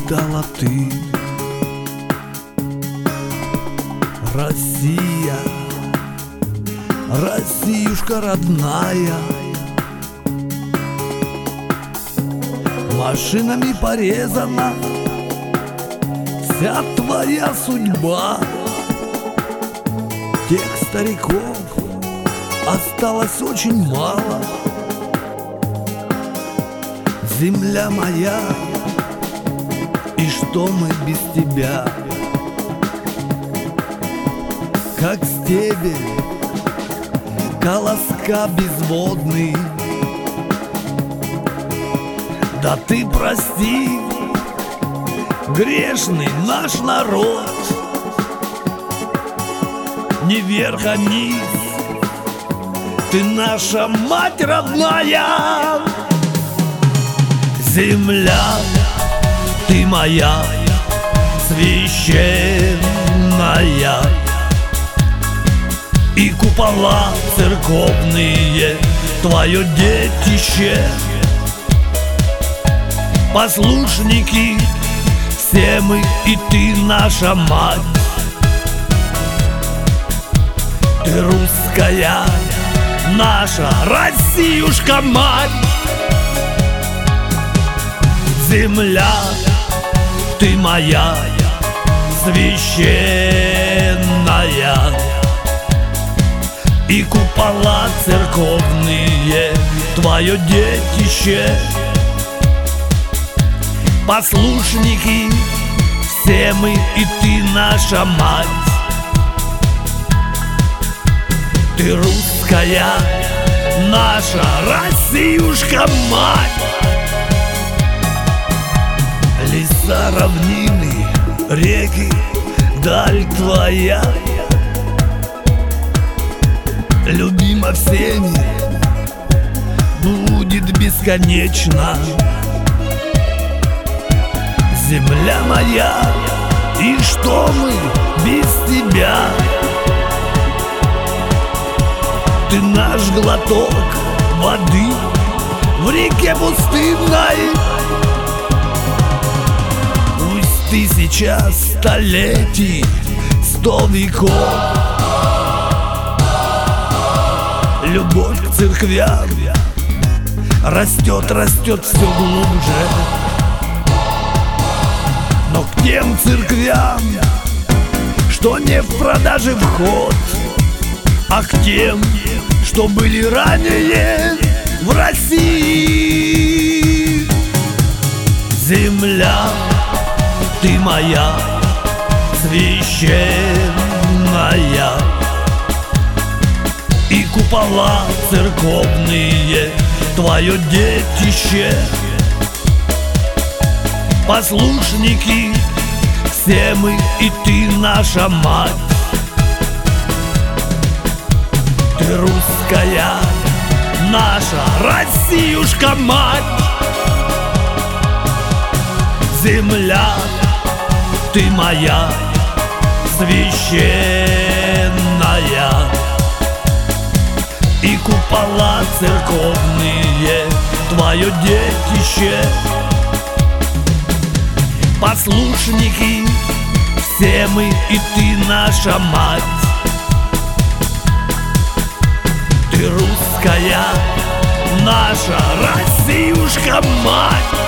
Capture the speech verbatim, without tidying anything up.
стала ты, Россия, Россиюшка родная. Машинами порезана вся твоя судьба. Тех стариков осталось очень мало. Земля моя, и что мы без тебя? Как стебель, колоска безводный. Да ты прости, грешный наш народ, ни вверх, а низ, ты наша мать родная. Земля, ты моя священная, и купола церковные твое детище. Послушники все мы, и ты наша мать. Ты русская, наша Россиюшка мать. Земля, ты моя священная, и купола церковные твое детище. Послушники все мы, и ты наша мать. Ты русская, наша Россиюшка мать. Леса, равнины, реки, даль твоя любима всеми, будет бесконечно. Земля моя, и что мы без тебя? Ты наш глоток воды в реке пустынной. Пусть ты сейчас столетий, сто веков, любовь к церквям растет, растет все глубже. Но к тем церквям, что не в продаже вход, а к тем, что были ранее в России. Земля, ты моя священная, и купола церковные твое детище. Послушники все мы, и ты наша мать. Ты русская, наша Россиюшка мать. Земля, ты моя священная, и купола церковные твое детище. Послушники все мы, и ты наша мать. Ты русская, наша Россиюшка мать.